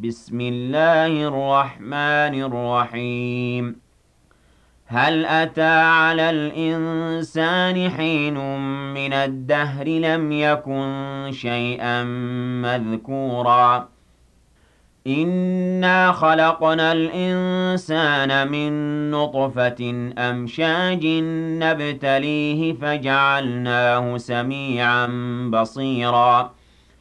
بسم الله الرحمن الرحيم. هل أتى على الإنسان حين من الدهر لم يكن شيئا مذكورا إنا خلقنا الإنسان من نطفة أمشاج نبتليه فجعلناه سميعا بصيرا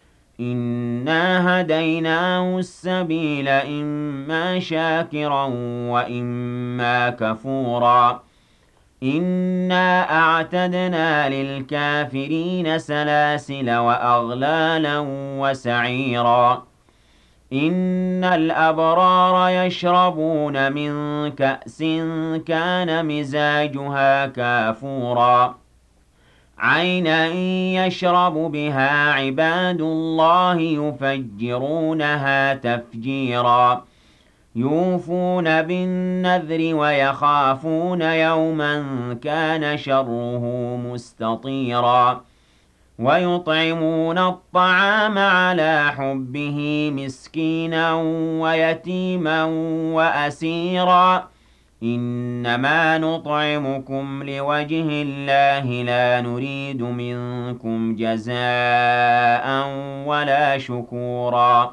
إنا هديناه السبيل إما شاكرا وإما كفورا إنا أعتدنا للكافرين سلاسل وأغلالا وسعيرا إن الأبرار يشربون من كأس كان مزاجها كافورا عينا يشرب بها عباد الله يفجرونها تفجيرا يوفون بالنذر ويخافون يوما كان شره مستطيرا ويطعمون الطعام على حبه مسكينا ويتيما وأسيرا إنما نطعمكم لوجه الله لا نريد منكم جزاء ولا شكورا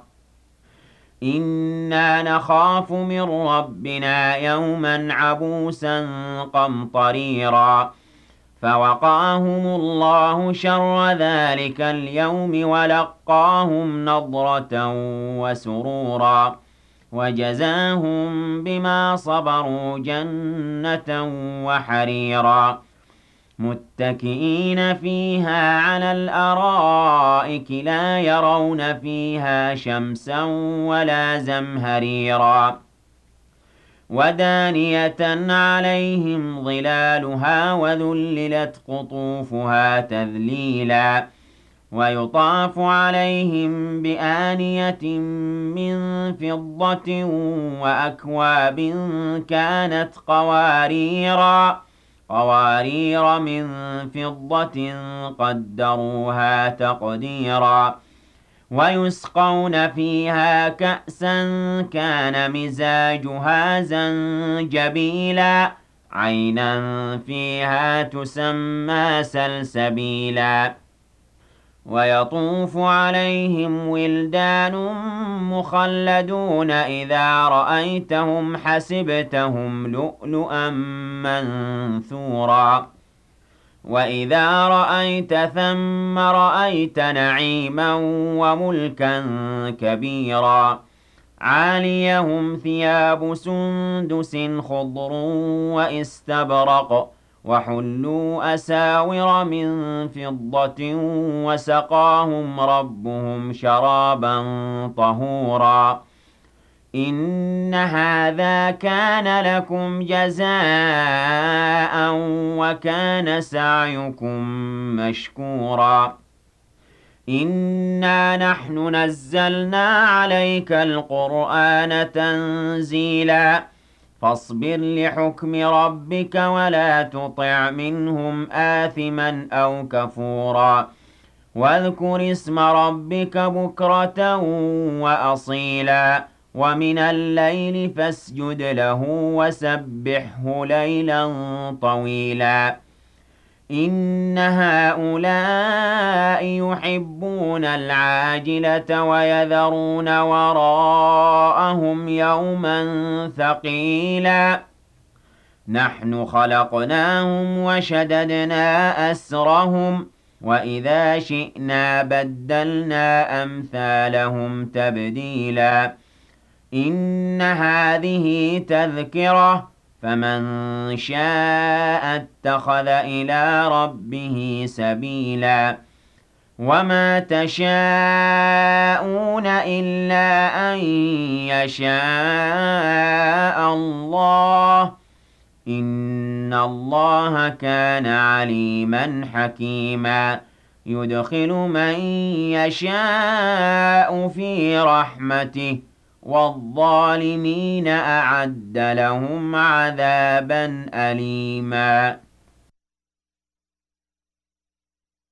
إنا نخاف من ربنا يوما عبوسا قمطريرا فوقاهم الله شر ذلك اليوم ولقاهم نضرة وسرورا وجزاهم بما صبروا جنة وحريرا متكئين فيها على الأرائك لا يرون فيها شمسا ولا زمهريرا ودانية عليهم ظلالها وذللت قطوفها تذليلا ويطاف عليهم بآنية من فضة وأكواب كانت قوارير من فضة قدروها تقديرا ويسقون فيها كأسا كان مزاجها زنجبيلا عينا فيها تسمى سلسبيلا ويطوف عليهم ولدان مخلدون إذا رأيتهم حسبتهم لؤلؤا منثورا وإذا رأيت ثم رأيت نعيما وملكا كبيرا عاليهم ثياب سندس خضر واستبرق وحلوا أساور من فضة وسقاهم ربهم شرابا طهورا إن هذا كان لكم جزاء وكان سعيكم مشكورا إنا نحن نزلنا عليك القرآن تنزيلا فاصبر لحكم ربك ولا تطع منهم آثما أو كفورا واذكر اسم ربك بكرة وأصيلا ومن الليل فاسجد له وسبحه ليلا طويلا إن هؤلاء يحبون العاجلة ويذرون وراءهم يوما ثقيلا نحن خلقناهم وشددنا أسرهم وإذا شئنا بدلنا أمثالهم تبديلا إن هذه تذكرة فمن شاء اتخذ إلى ربه سبيلا وما تشاءون إلا أن يشاء الله إن الله كان عليما حكيما يدخل من يشاء في رحمته والظالمين أعد لهم عذابا أليما